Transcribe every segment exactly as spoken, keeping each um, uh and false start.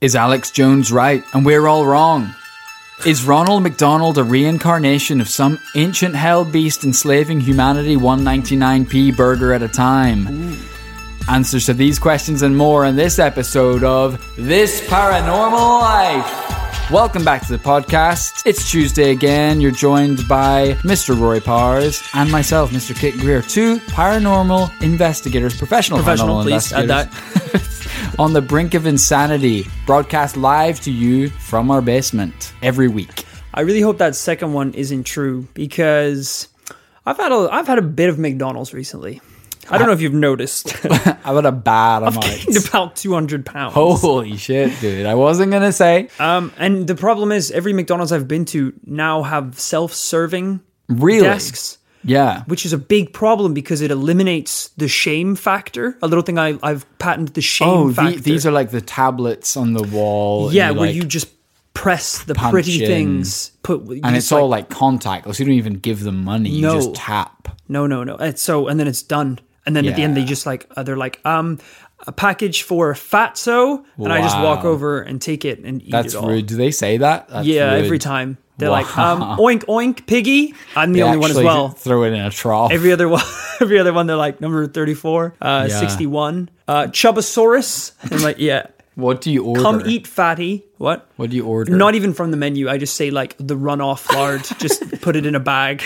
Is Alex Jones right and we're all wrong? Is Ronald McDonald a reincarnation of some ancient hell beast enslaving humanity one ninety-nine p burger at a time? Ooh. Answers to these questions and more in this episode of This Paranormal Life. Welcome back to the podcast. It's Tuesday again. You're joined by Mister Rory Powers and myself, Mister Kit Greer, two paranormal investigators, professional, professional paranormal please investigators. add that. On the brink of insanity, broadcast live to you from our basement every week. I really hope that second one isn't true because I've had a I've had a bit of McDonald's recently. I don't know if you've noticed. I've had a bad amount. I've gained about two hundred pounds. Holy shit, dude. I wasn't going to say. Um, and the problem is every McDonald's I've been to now have self-serving really? desks. Yeah. Which is a big problem because it eliminates the shame factor. A little thing I, I've patented the shame oh, factor. The, these are like the tablets on the wall. Yeah, you where like you just press the pretty in, things. Put And it's like, all like contactless. You don't even give them money. No. You just tap. No, no, no. It's so, and then it's done. And then yeah. at the end, they just like, uh, they're like, um, a package for Fatso. And wow. I just walk over and take it and eat That's it all. That's rude. Do they say that? That's yeah, rude. Every time. They're wow. like, um, oink, oink, piggy. I'm the they only one as well. Throw it in a trough. Every other one, every other one, they're like, number thirty-four, uh, yeah. sixty-one, uh, Chubbasaurus. I'm like, yeah. What do you order? Come eat, fatty. What? What do you order? Not even from the menu. I just say like the runoff lard. Just put it in a bag.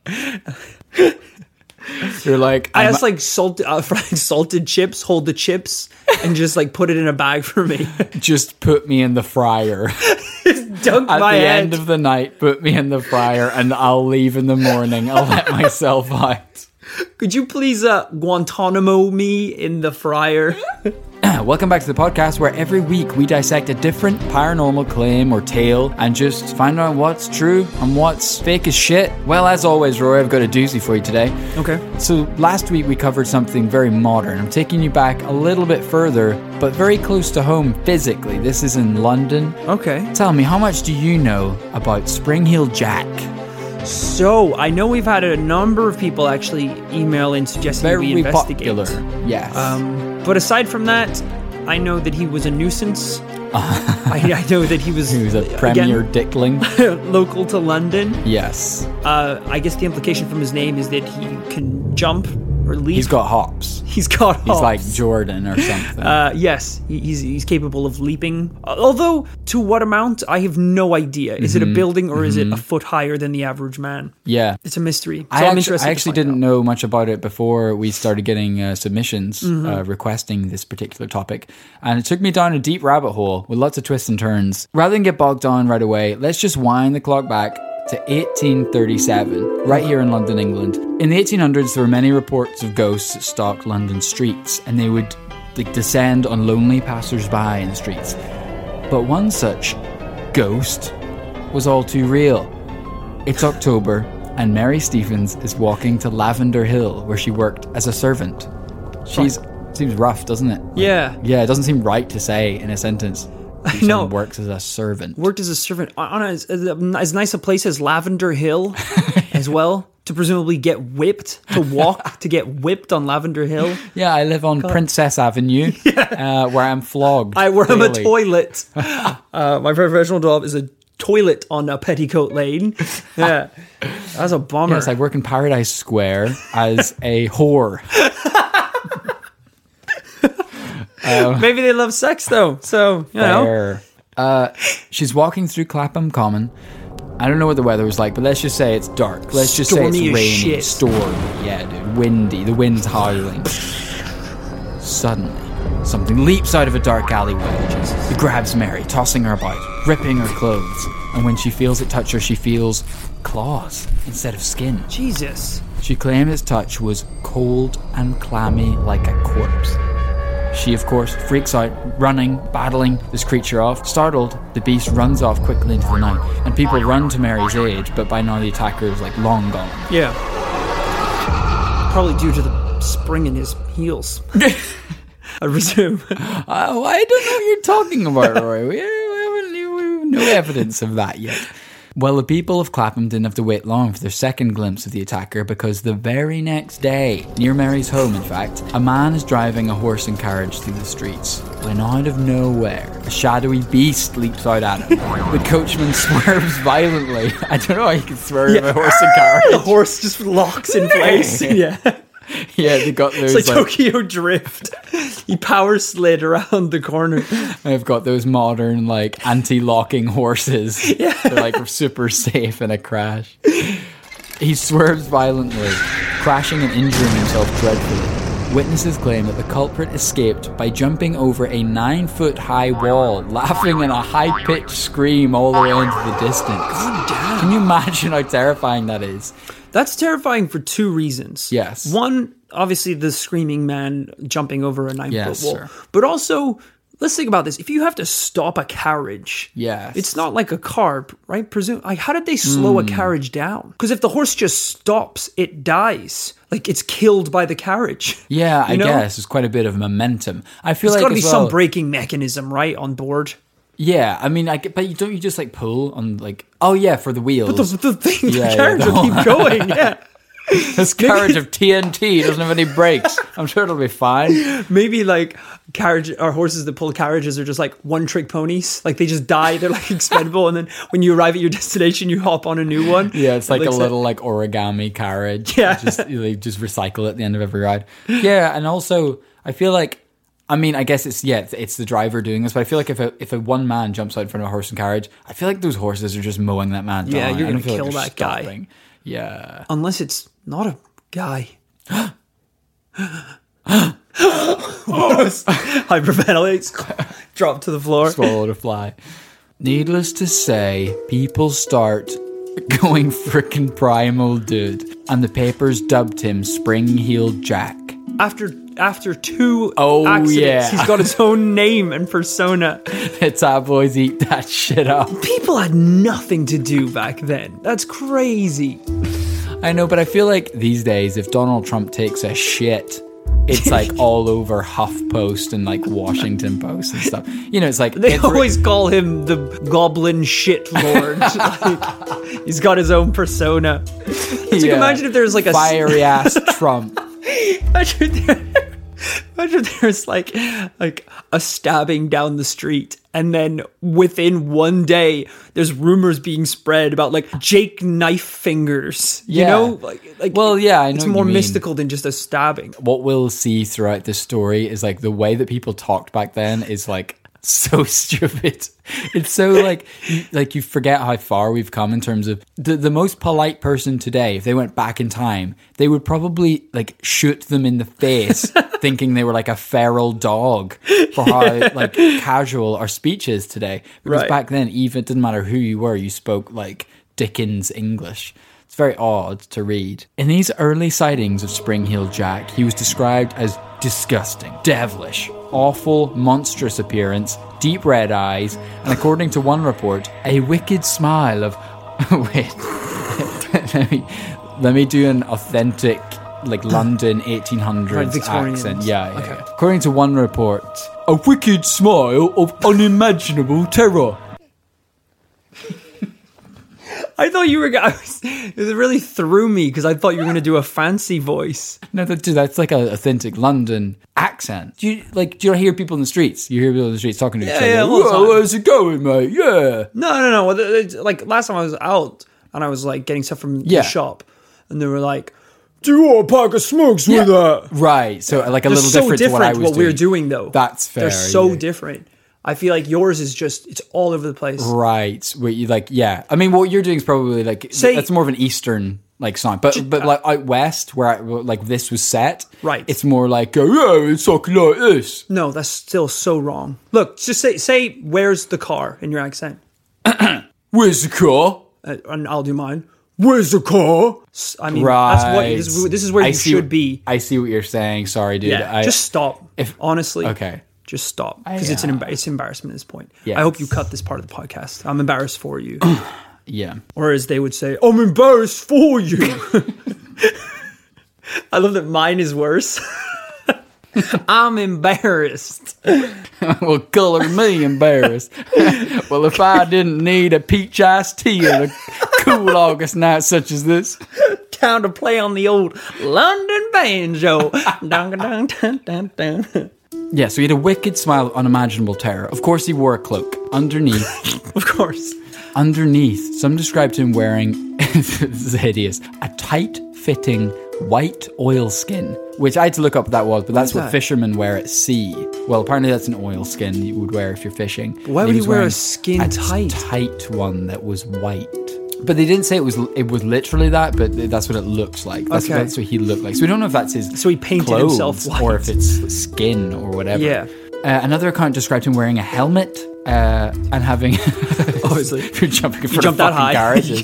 You're like, I asked like salted, uh, fried salted chips. Hold the chips and just like put it in a bag for me. Just put me in the fryer. Just dunk At my the head. end of the night, put me in the fryer, and I'll leave in the morning. I'll let myself out. Could you please uh, Guantanamo me in the fryer? Welcome back to the podcast where every week we dissect a different paranormal claim or tale and just find out what's true and what's fake as shit. Well, as always, Rory, I've got a doozy for you today. Okay. So last week we covered something very modern. I'm taking you back a little bit further, but very close to home physically. This is in London. Okay. Tell me, how much do you know about Spring Heel Jack? So, I know we've had a number of people actually email in suggesting Very we investigate. popular, yes. Um, but aside from that, I know that he was a nuisance. I, I know that he was... He was a premier again, dickling. Local to London. Yes. Uh, I guess the implication from his name is that he can jump or leap. He's got hops. He's got hops. He's like Jordan or something. Uh, yes, he's he's capable of leaping. Although, to what amount, I have no idea. Is mm-hmm. it a building or mm-hmm. is it a foot higher than the average man? Yeah. It's a mystery. So I I'm actually, interested I actually didn't out. know much about it before we started getting uh, submissions mm-hmm. uh, requesting this particular topic. And it took me down a deep rabbit hole with lots of twists and turns. Rather than get bogged down right away, let's just wind the clock back to eighteen thirty-seven, right here in London, England. In the eighteen hundreds, there were many reports of ghosts that stalked London streets, and they would like descend on lonely passers-by in the streets. But one such ghost was all too real. It's October, and Mary Stephens is walking to Lavender Hill, where she worked as a servant. She's seems rough, doesn't it? Yeah. Yeah, it doesn't seem right to say in a sentence. No, works as a servant. Worked as a servant on as, as nice a place as Lavender Hill, as well. To presumably get whipped, to walk, to get whipped on Lavender Hill. Yeah, I live on God. Princess Avenue, yeah. uh, where I'm flogged. I where daily. I'm a toilet. uh, my professional job is a toilet on a Petticoat Lane. Yeah, that's a bummer. Yes, I work in Paradise Square as a whore. Um, Maybe they love sex though, so you know. Uh, she's walking through Clapham Common. I don't know what the weather was like, but let's just say it's dark. Let's just Stormy say it's raining, shit. stormy. Yeah, dude, windy. The wind's howling. Suddenly, something leaps out of a dark alleyway. It grabs Mary, tossing her about, ripping her clothes. And when she feels it touch her, she feels claws instead of skin. Jesus. She claimed its touch was cold and clammy like a corpse. She, of course, freaks out, running, battling this creature off. Startled, the beast runs off quickly into the night, and people run to Mary's aid, but by now the attacker is, like, long gone. Yeah. Probably due to the spring in his heels. I presume. uh, I don't know what you're talking about, Roy. We, we, haven't, we have no evidence of that yet. Well, the people of Clapham didn't have to wait long for their second glimpse of the attacker, because the very next day, near Mary's home in fact, a man is driving a horse and carriage through the streets when out of nowhere, a shadowy beast leaps out at him. The coachman swerves violently. I don't know how you can swerve Yeah. a horse and carriage. The horse just locks in place. Yeah. Yeah, they got those It's like, like, Tokyo Drift. He power slid around the corner. they've got those modern like anti-locking horses. Yeah. They're like super safe in a crash. He swerves violently, crashing and injuring himself dreadfully. Witnesses claim that the culprit escaped by jumping over a nine-foot-high wall, laughing in a high-pitched scream all the way into the distance. God damn. Can you imagine how terrifying that is? That's terrifying for two reasons. Yes. One, obviously the screaming man jumping over a nine Yes, foot wall. sir. But also, let's think about this. If you have to stop a carriage, Yes. it's not like a car, right? Presume like how did they slow Hmm. a carriage down? Because if the horse just stops, it dies. Like it's killed by the carriage. Yeah, I You know? guess. There's quite a bit of momentum. I feel There's like got to be as well, some braking mechanism, right, on board. Yeah, I mean, I, get- but you don't you just like pull on like, oh yeah, for the wheels. But the, the thing, Yeah, the yeah, carriage the will keep going. Yeah. This carriage of T N T doesn't have any brakes. I'm sure it'll be fine. Maybe like carriage or horses that pull carriages are just like one trick ponies. Like they just die. They're like expendable. And then when you arrive at your destination, you hop on a new one. Yeah, it's like It a looks little like origami carriage. Yeah. Just, they just recycle it at the end of every ride. Yeah, and also I feel like, I mean, I guess it's, yeah, it's, it's the driver doing this, but I feel like if a, if a one man jumps out in front of a horse and carriage, I feel like those horses are just mowing that man Yeah, down. you're I don't gonna feel kill they're that guy. stopping. Yeah. Unless it's not a guy. Hyperventilates. Drop to the floor. Swallowed a fly. Needless to say, people start going frickin' primal, dude. And the papers dubbed him Spring-Heeled Jack. After after two Oh, accidents, yeah. he's got his own name and persona. It's our boys eat that shit up. People had nothing to do back then. That's crazy. I know, but I feel like these days, if Donald Trump takes a shit, it's like all over HuffPost and like Washington Post and stuff. You know, it's like They it's re- always call him the Goblin Shit Lord. Like, he's got his own persona. So you yeah, can imagine if there's like a fiery ass Trump. Imagine, there, imagine there's like like a stabbing down the street, and then within one day, there's rumors being spread about like Jake Knife Fingers. You Yeah. know, like, like Well, yeah, I know it's what more you mean. mystical than just a stabbing. What we'll see throughout this story is like the way that people talked back then is like so stupid. It's so like you, like you forget how far we've come in terms of the the most polite person today. If they went back in time, they would probably like shoot them in the face, thinking they were like a feral dog for how like casual our speech is today. Because Right. back then, even it didn't matter who you were, you spoke like Dickens English. It's very odd to read. In these early sightings of Spring-Heeled Jack, he was described as disgusting, devilish, awful, monstrous appearance, deep red eyes, and according to one report, a wicked smile of... Wait. let, me, let me do an authentic, like, London eighteen hundreds Right, Victorian. accent. Yeah, yeah, Okay. yeah. According to one report, a wicked smile of unimaginable terror. I thought you were going to... It really threw me because I thought you were going to do a fancy voice. No, that, dude, that's like an authentic London accent. Do you like? Do you hear people in the streets? You hear people in the streets talking to Yeah, each other. yeah, all the Whoa, time. how's it going, mate? Yeah. No, no, no. Well, the- the- Like last time I was out and I was like getting stuff from Yeah. the shop, and they were like, "Do you want a pack of smokes Yeah. with that?" Right. So like a They're little so different, different to what I was what doing. we're doing, though. That's fair. They're so yeah. different. I feel like yours is just it's all over the place. Right. Where you like, yeah. I mean, what you're doing is probably like Say- that's more of an Eastern like sound, but but like out west where I, like this was set, Right. It's more like, oh, yeah, it's talking like this. No, that's still so wrong. Look, just say say where's the car in your accent, Where's the car? uh, and I'll do mine. Where's the car? S- I mean, Right. that's what this, is- this is where I you see should what- be. I see what you're saying. Sorry, dude. Yeah, I, just stop. if- honestly, okay. just stop because it's an uh, embar- it's embarrassment at this point. Yes. I hope you cut this part of the podcast. I'm embarrassed for you, Yeah. or as they would say, I'm embarrassed for you. I love that mine is worse. I'm embarrassed. Well, color me embarrassed. Well, if I didn't need a peach iced tea on a cool August night such as this. Time to play on the old London banjo. Dun, dun, dun, dun, dun. Yeah, so he had a wicked smile of unimaginable terror. Of course, he wore a cloak. Underneath, Of course. underneath, some described him wearing, this is hideous, a tight-fitting white oilskin, which I had to look up what that was, but that's what that? fishermen wear at sea. Well, apparently that's an oilskin you would wear if you're fishing. Why And would he was wear a wearing skin a tight? tight one that was white. But they didn't say it was it was literally that, but that's what it looks like. That's, Okay. that's what he looked like. So we don't know if that's his So he painted clothes himself white. or if it's skin or whatever. Yeah. Uh, another account described him wearing a helmet uh, and having... Obviously. if you're jumping in You front jumped of that fucking high. garages.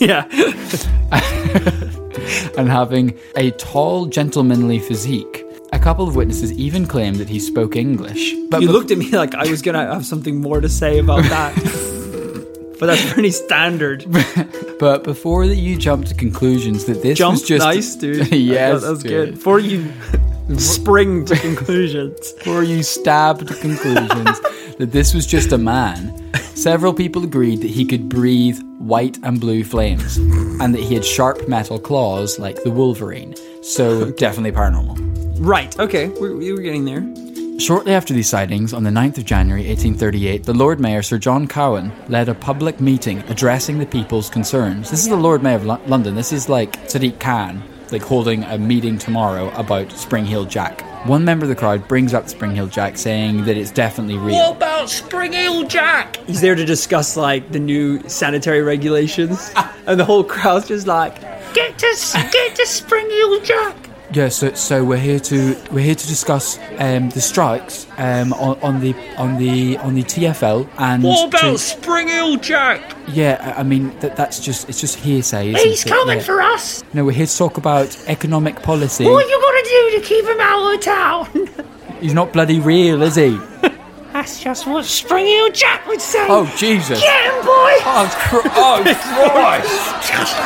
Yeah. And having a tall, gentlemanly physique. A couple of witnesses even claimed that he spoke English. But You bef- looked at me like I was going to have something more to say about that. But that's pretty standard. But before that you jump to conclusions that this Jump, was just... nice, dude. Yes, that was dude. good. Before you spring to conclusions. Before you stab to conclusions that this was just a man, several people agreed that he could breathe white and blue flames and that he had sharp metal claws like the Wolverine. So definitely paranormal. Right. Okay. We're, we were getting there. Shortly after these sightings, on the ninth of January eighteen thirty-eight, the Lord Mayor Sir John Cowan led a public meeting addressing the people's concerns. This is the Lord Mayor of Lo- London. This is like Sadiq Khan, like holding a meeting tomorrow about Spring Heel Jack. One member of the crowd brings up Spring Heel Jack, saying that it's definitely real. What about Spring Heel Jack? He's there to discuss like the new sanitary regulations, and the whole crowd's just like, "Get to get to Spring Heel Jack." Yeah, so so we're here to we're here to discuss um, the strikes um, on, on the on the on the T F L and What about to- Spring Heel Jack? yeah, I I mean that that's just it's just hearsay. Isn't He's it? coming Yeah. for us. No, we're here to talk about economic policy. What are you gonna do to keep him out of town? He's not bloody real, is he? That's just what Spring Heel Jack would say. Oh Jesus! Get him, boy! Oh, cr- oh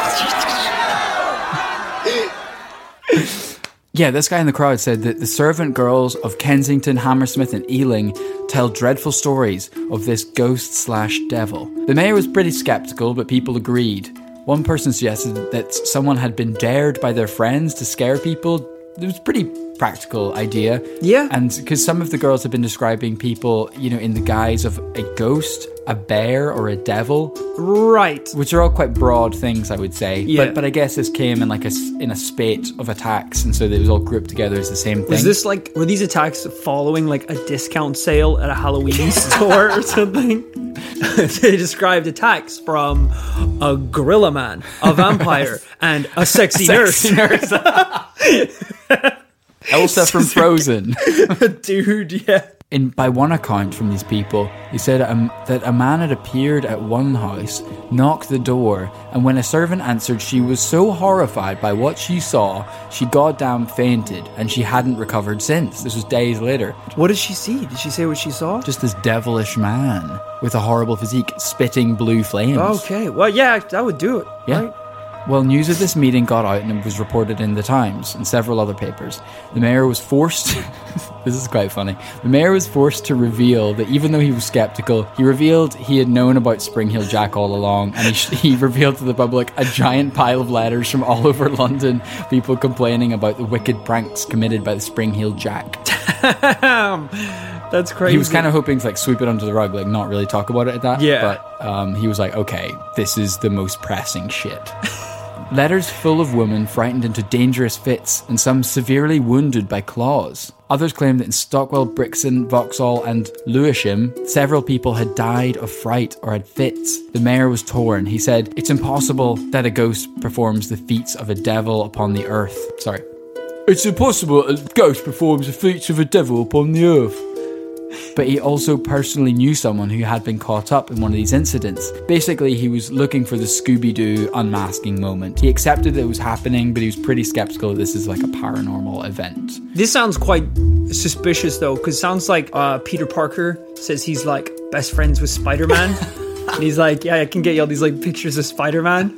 Christ! Yeah, this guy in the crowd said that the servant girls of Kensington, Hammersmith and Ealing tell dreadful stories of this ghost slash devil. The mayor was pretty sceptical, but people agreed. One person suggested that someone had been dared by their friends to scare people. It was a pretty practical idea. Yeah. And because some of the girls have been describing people, you know, in the guise of a ghost, a bear or a devil, Right. which are all quite broad things, I would say. Yeah. But but I guess this came in like a s- in a spate of attacks, and so it was all grouped together as the same thing. Was this like, were these attacks following like a discount sale at a Halloween store or something? They described attacks from a gorilla man, a vampire, and a sexy, Sexy nurse. Elsa from Frozen? Dude, yeah. In by one account from these people, he said um, that a man had appeared at one house, knocked the door, and when a servant answered, she was so horrified by what she saw, she goddamn fainted, and she hadn't recovered since. This was days later. What did she see? Did she say what she saw? Just this devilish man with a horrible physique, spitting blue flames. Okay, well, yeah, that would do it. Yeah. Right? Well, news of this meeting got out and it was reported in the Times and several other papers. The mayor was forced... this is quite funny. The mayor was forced to reveal that even though he was sceptical, he revealed he had known about Spring Heel Jack all along, and he, sh- he revealed to the public a giant pile of letters from all over London, people complaining about the wicked pranks committed by the Spring Heel Jack. Damn, that's crazy. He was kind of hoping to like sweep it under the rug, like not really talk about it at that. Yeah. But um, he was like, okay, this is the most pressing shit. Letters full of women frightened into dangerous fits and some severely wounded by claws. Others claimed that in Stockwell, Brixton, Vauxhall and Lewisham, several people had died of fright or had fits. The mayor was torn. He said, it's impossible that a ghost performs the feats of a devil upon the earth. Sorry. It's impossible a ghost performs the feats of a devil upon the earth. But he also personally knew someone who had been caught up in one of these incidents. Basically, he was looking for the Scooby-Doo unmasking moment. He accepted that it was happening, but he was pretty skeptical that this is like a paranormal event. This sounds quite suspicious, though, because it sounds like uh, Peter Parker says he's, like, best friends with Spider-Man. And he's like, yeah, I can get you all these, like, pictures of Spider-Man.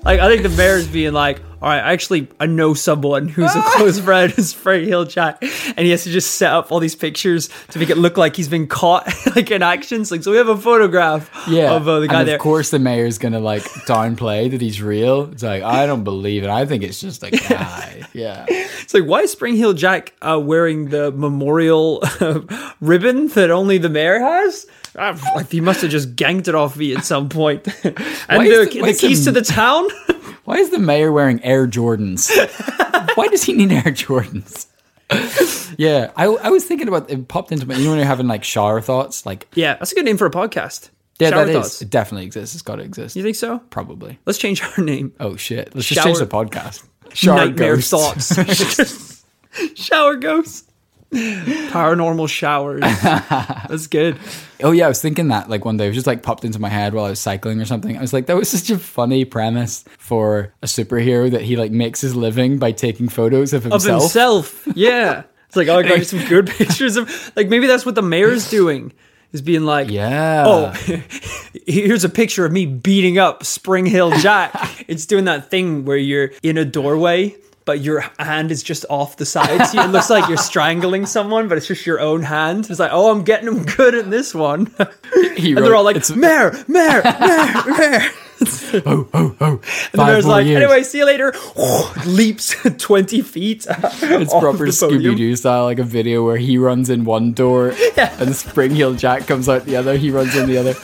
Like, I think the mayor's being like, all right, actually, I know someone who's a close friend of Spring Heel Jack, and he has to just set up all these pictures to make it look like he's been caught, like, in actions. Like, so we have a photograph Yeah. of uh, the guy and there. of course the mayor's gonna like downplay that he's real. It's like, I don't believe it. I think it's just a guy. Yeah. It's like, why is Spring Heel Jack uh, wearing the memorial ribbon that only the mayor has? Uh, like, he must have just ganked it off me at some point. And Why the, is the- why the is keys the- to the town? Why is the mayor wearing Air Jordans? Why does he need Air Jordans? Yeah, I, I was thinking about it. Popped into my, you know when you're having like shower thoughts, like Yeah, that's a good name for a podcast. yeah, Shower that thoughts. is. It definitely exists. It's got to exist. You think so? Probably. Let's change our name. Oh shit! Let's Shower- just change the podcast. Shower Nightmare ghosts. thoughts. Shower ghosts. Paranormal showers. That's good. Oh yeah, I was thinking that like one day it was just like popped into my head while I was cycling or something. I was like, that was such a funny premise for a superhero that he like makes his living by taking photos of Of himself. himself. Yeah. It's like, oh, I got some good pictures of, like, maybe that's what the mayor's doing, is being like, Yeah. oh, here's a picture of me beating up Spring Heel Jack. It's doing that thing where you're in a doorway, but your hand is just off the side. So it looks like you're strangling someone, but it's just your own hand. It's like, oh, I'm getting him good in this one. He And wrote- they're all like, it's- mayor, mayor, mayor, mayor. oh oh oh. And the Five mayor's more like, years. anyway, see you later. Leaps twenty feet. It's proper Scooby Doo style, like a video where he runs in one door and Spring Heel Jack comes out the other. He runs in the other.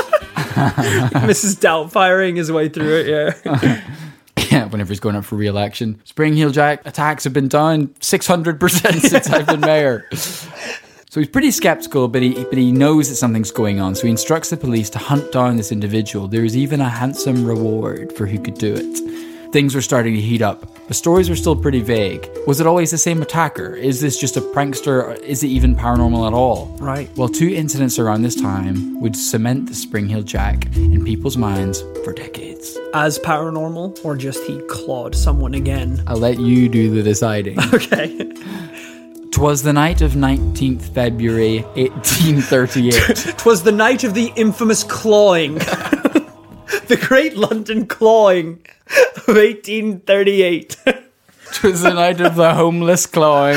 Missus Doubtfiring his way through it, yeah. Yeah, whenever he's going up for re-election. Spring Heel Jack attacks have been down six hundred percent since I've been mayor. So he's pretty skeptical, but he but he knows that something's going on. So he instructs the police to hunt down this individual. There is even a handsome reward for who could do it. Things were starting to heat up. The stories were still pretty vague. Was it always the same attacker? Is this just a prankster? Is it even paranormal at all? Right. Well, two incidents around this time would cement the Spring Heel Jack in people's minds for decades. As paranormal, or just he clawed someone again? I'll let you do the deciding. Okay. 'Twas the night of nineteenth February, eighteen thirty-eight. 'Twas the night of the infamous clawing. The Great London Clawing of eighteen thirty-eight. 'Twas the night of the homeless clawing.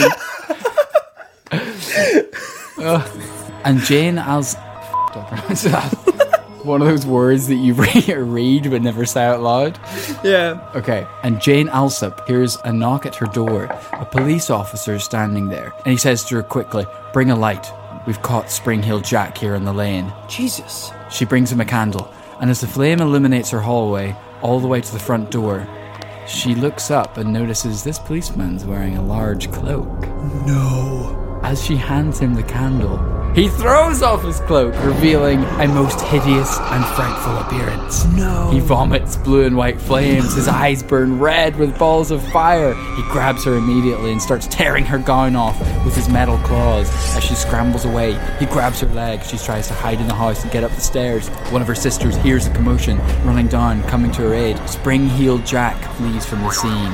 Ugh. And Jane Als... F***ed up pronounce that. One of those words that you read but never say out loud. Yeah. Okay, and Jane Alsop hears a knock at her door. A police officer is standing there, and he says to her quickly, "Bring a light. We've caught Spring Heel Jack here in the lane." Jesus. She brings him a candle, and as the flame illuminates her hallway, all the way to the front door, she looks up and notices this policeman's wearing a large cloak. No. As she hands him the candle, he throws off his cloak, revealing a most hideous and frightful appearance. No. He vomits blue and white flames, his eyes burn red with balls of fire. He grabs her immediately and starts tearing her gown off with his metal claws. As she scrambles away, he grabs her leg. She tries to hide in the house and get up the stairs. One of her sisters hears the commotion, running down, coming to her aid. Spring Heel Jack flees from the scene.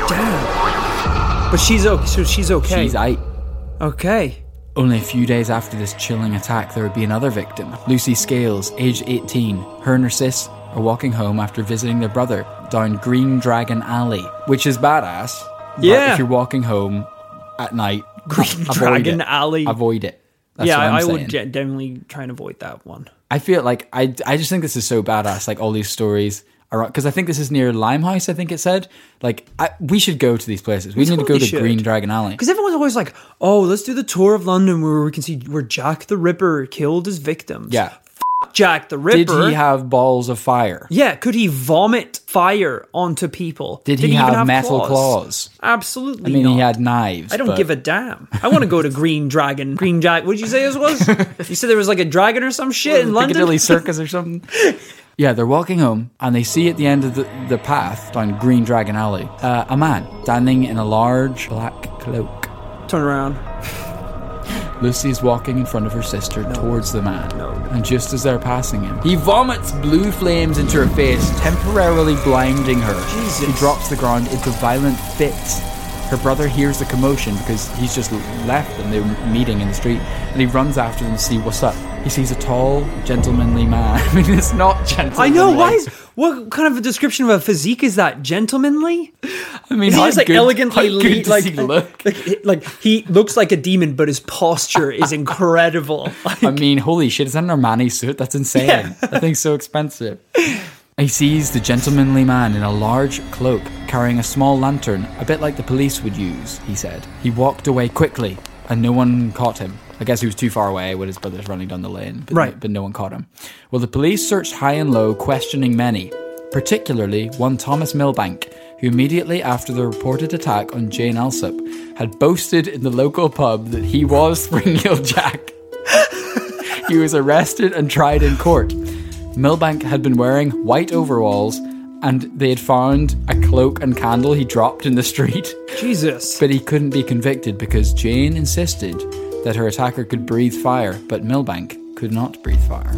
Damn. But she's okay. So she's okay. She's out. Okay. Only a few days after this chilling attack, there would be another victim. Lucy Scales, aged eighteen. Her and her sis are walking home after visiting their brother down Green Dragon Alley, which is badass. But Yeah. if you're walking home at night, Green avoid Dragon it. Alley. Avoid it. That's yeah, what I'm I, I saying. would ge- definitely try and avoid that one. I feel like I, I just think this is so badass. Like all these stories around, because I think this is near Limehouse. I think it said like I, we should go to these places. We, We need to go totally to should. Green Dragon Alley. Because everyone's always like, oh, let's do the tour of London where we can see where Jack the Ripper killed his victims. Yeah. Jack the Did Ripper. he have balls of fire? Yeah, could he vomit fire onto people? Did, he, even have, metal claws? Absolutely I mean, not. he had knives. I don't but- give a damn. I want to go to Green Dragon. Green Jack. What did you say this was? You said there was like a dragon or some shit in London? Piccadilly Circus or something. Yeah, they're walking home and they see at the end of the, the path down Green Dragon Alley uh, a man standing in a large black cloak. Turn around. Lucy's walking in front of her sister towards the man. No. And just as they're passing him, he vomits blue flames into her face, temporarily blinding her. Jesus. She drops to the ground into violent fits. Her brother hears the commotion because he's just left them. They're meeting in the street. And he runs after them to see what's up. He sees a tall, gentlemanly man. I mean, it's not gentlemanly. I know. Why is what kind of a description of a physique is that? Gentlemanly? I mean, Is he how just like good- elegantly how good le- does like, he look? like like he looks like a demon, but his posture is incredible. Like, I mean, holy shit, is that an Armani suit? That's insane. Yeah. That thing's so expensive. He sees the gentlemanly man in a large cloak carrying a small lantern, a bit like the police would use, he said. He walked away quickly, and no one caught him. I guess he was too far away with his brothers running down the lane, but, Right. but no one caught him. Well, the police searched high and low, questioning many, particularly one Thomas Milbank, who immediately after the reported attack on Jane Alsop had boasted in the local pub that he was Spring-Heeled Jack. He was arrested and tried in court. Milbank had been wearing white overalls, and they had found a cloak and candle he dropped in the street. Jesus. But he couldn't be convicted because Jane insisted that her attacker could breathe fire, but Milbank could not breathe fire.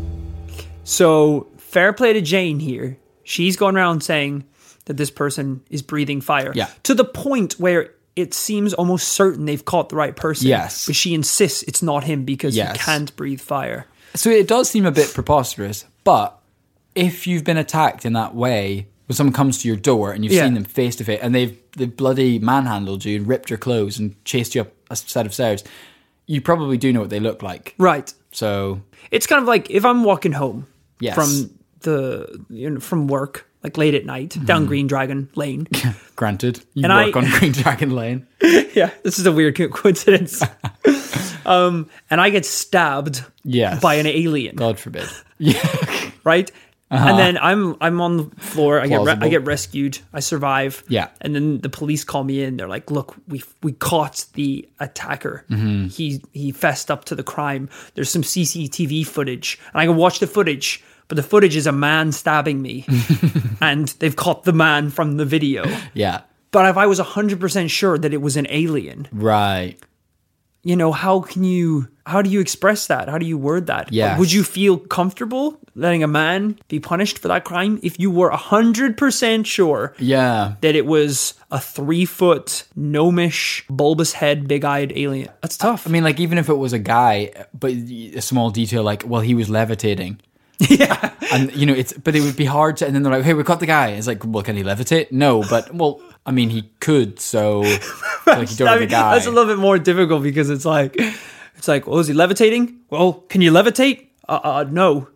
So, fair play to Jane here. She's going around saying that this person is breathing fire. Yeah. To the point where it seems almost certain they've caught the right person. Yes. But she insists it's not him because Yes. he can't breathe fire. So it does seem a bit preposterous, but if you've been attacked in that way, when someone comes to your door and you've Yeah. seen them face to face and they've, they've bloody manhandled you and ripped your clothes and chased you up a set of stairs, you probably do know what they look like. Right. So, It's kind of like if I'm walking home Yes. from the you know, from work, like late at night, Mm-hmm. down Green Dragon Lane. granted, you And work I- on Green Dragon Lane. Yeah, this is a weird co- coincidence. um, and I get stabbed Yes. by an alien, God forbid. Yeah. right? And then I'm I'm on the floor. I get re- Plausible. I get rescued. I survive. Yeah. And then the police call me in. They're like, "Look, we we caught the attacker. Mm-hmm. He he fessed up to the crime. There's some C C T V footage, and I can watch the footage. But the footage is a man stabbing me, and they've caught the man from the video. Yeah. But if I was one hundred percent sure that it was an alien, Right. you know, how can you, how do you express that? How do you word that? Yes. Would you feel comfortable letting a man be punished for that crime if you were one hundred percent sure Yeah. that it was a three foot, gnomish, bulbous head, big eyed alien? That's tough. I mean, like, even if it was a guy, but a small detail like, well, he was levitating. Yeah. And, you know, it's, but it would be hard to, and then they're like, hey, we caught the guy. It's like, well, can he levitate? No, but, well, I mean, he could, so, like, you don't I have mean, the guy. that's a little bit more difficult because it's like, it's like, well, is he levitating? Well, can you levitate? Uh, uh no.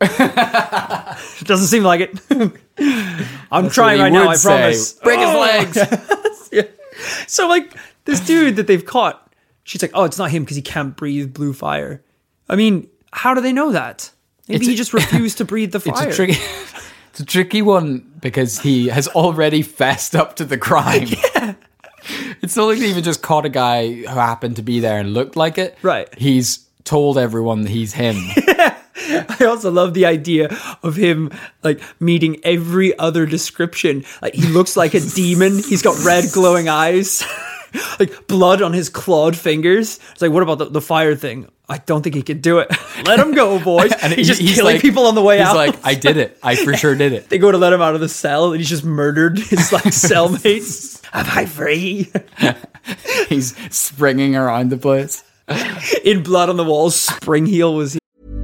It doesn't seem like it. I'm That's trying what right he now, would I say. promise. Break his Oh. legs. Yeah. So, like, this dude that they've caught, she's like, oh, it's not him because he can't breathe blue fire. I mean, how do they know that? Maybe It's he a- just refused to breathe the It's fire. a tricky, it's a tricky one because he has already fessed up to the crime. Yeah. It's not like they even just caught a guy who happened to be there and looked like it. Right. He's told everyone that he's him. I also love the idea of him like meeting every other description. Like he looks like a demon. He's got red glowing eyes, like blood on his clawed fingers. It's like, what about the, the fire thing? I don't think he can do it. Let him go, boys. And he's just he's killing like- people on the way he's out. like, I did it. I for sure did it. They go to let him out of the cell, and he's just murdered his like cellmates. Am I free? He's springing around the place. In blood on the walls, Spring-Heel was.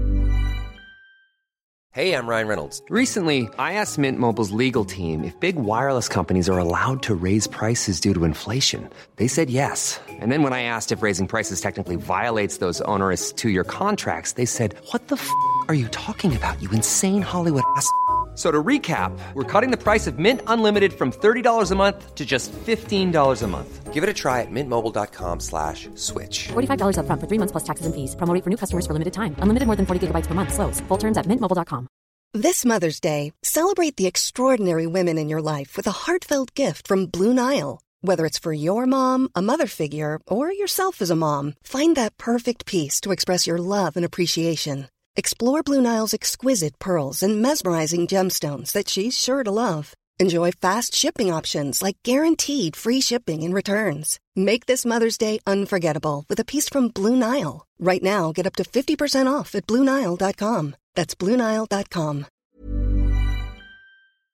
Hey, I'm Ryan Reynolds. Recently, I asked Mint Mobile's legal team if big wireless companies are allowed to raise prices due to inflation. They said yes. And then when I asked if raising prices technically violates those onerous two-year contracts, they said, what the f*** are you talking about, you insane Hollywood ass f- So to recap, we're cutting the price of Mint Unlimited from thirty dollars a month to just fifteen dollars a month. Give it a try at mintmobile.com slash switch. forty-five dollars up front for three months plus taxes and fees. Promo rate for new customers for limited time. Unlimited more than forty gigabytes per month. Slows full terms at mint mobile dot com. This Mother's Day, celebrate the extraordinary women in your life with a heartfelt gift from Blue Nile. Whether it's for your mom, a mother figure, or yourself as a mom, find that perfect piece to express your love and appreciation. Explore Blue Nile's exquisite pearls and mesmerizing gemstones that she's sure to love. Enjoy fast shipping options like guaranteed free shipping and returns. Make this Mother's Day unforgettable with a piece from Blue Nile. Right now, get up to fifty percent off at blue nile dot com. That's blue nile dot com.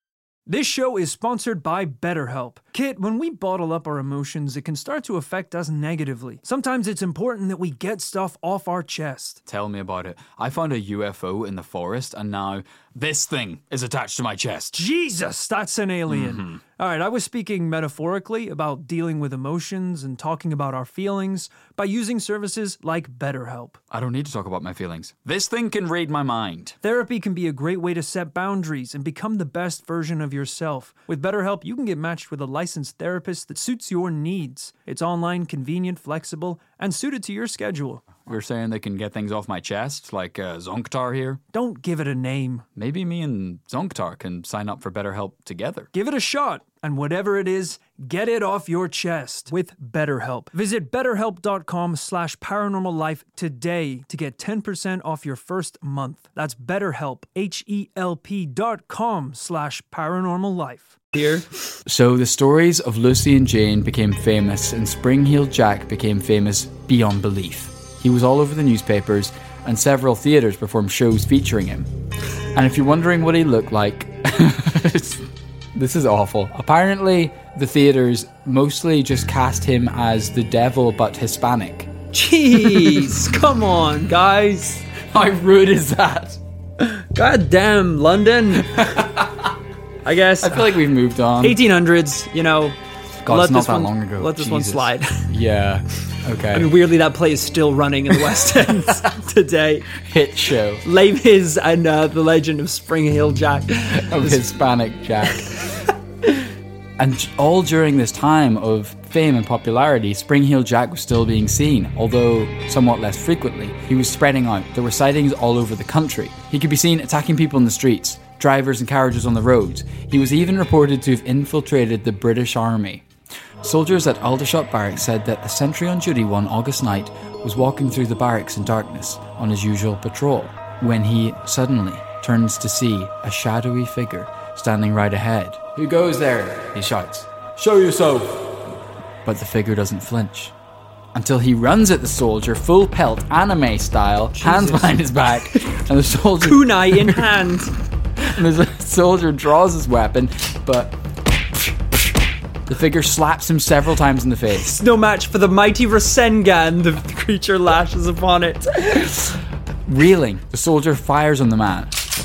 This show is sponsored by BetterHelp. Kit, when we bottle up our emotions, it can start to affect us negatively. Sometimes it's important that we get stuff off our chest. Tell me about it. I found a U F O in the forest, and now this thing is attached to my chest. Jesus, that's an alien. Mm-hmm. All right, I was speaking metaphorically about dealing with emotions and talking about our feelings by using services like BetterHelp. I don't need to talk about my feelings. This thing can read my mind. Therapy can be a great way to set boundaries and become the best version of yourself. With BetterHelp, you can get matched with a licensed therapist that suits your needs. It's online, convenient, flexible, and suited to your schedule. We're saying they can get things off my chest, like uh, Zonktar here. Don't give it a name. Maybe me and Zonktar can sign up for BetterHelp together. Give it a shot, and whatever it is, get it off your chest with BetterHelp. Visit betterhelp.com slash paranormal life today to get ten percent off your first month. That's BetterHelp, H-E-L-P dot com slash paranormal life. Here. So the stories of Lucy and Jane became famous, and Spring-Heeled Jack became famous beyond belief. He was all over the newspapers, and several theatres performed shows featuring him. And if you're wondering what he looked like, this is awful. Apparently, the theatres mostly just cast him as the devil but Hispanic. Jeez, come on, guys. How rude is that? God damn, London. I guess. I feel like we've moved on. eighteen hundreds, you know. God, let it's not this that one, long ago. Let this one Jesus. slide. Yeah, okay. I mean, weirdly, that play is still running in the West End today. Hit show Les Mis and uh, The Legend of Spring-Heeled Jack. of Hispanic Jack. And all during this time of fame and popularity, Spring-Heeled Jack was still being seen, although somewhat less frequently. He was spreading out. There were sightings all over the country. He could be seen attacking people in the streets, drivers and carriages on the roads. He was even reported to have infiltrated the British Army. Soldiers at Aldershot Barracks said that a sentry on duty one August night was walking through the barracks in darkness on his usual patrol, when he suddenly turns to see a shadowy figure standing right ahead. "Who goes there?" he shouts. "Show yourself!" But the figure doesn't flinch, until he runs at the soldier full pelt, anime style, Jesus. Hands behind his back, and the soldier... kunai in hand. And the soldier draws his weapon, but the figure slaps him several times in the face. It's no match for the mighty Rasengan. The creature lashes upon it. Reeling, the soldier fires on the man,